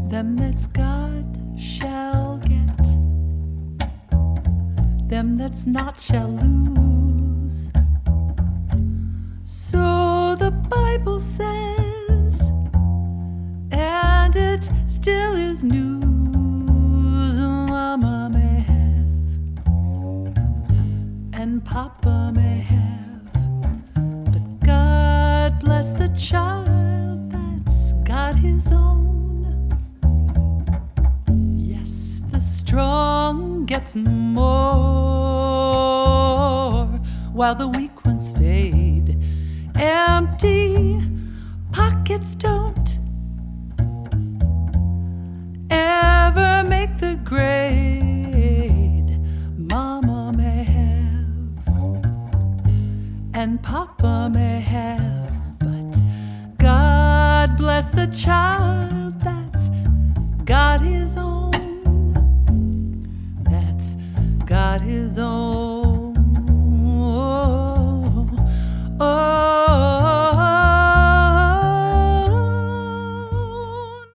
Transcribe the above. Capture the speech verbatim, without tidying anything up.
Them that's got shall get, them that's not shall lose. So the Bible says, and it still is news. Mama may have, and Papa may have, but God bless the child that's got his own. Yes, the strong gets more, while the weak ones fade. Empty pockets don't ever make the grade. Mama may have, and Papa may have, but God bless the child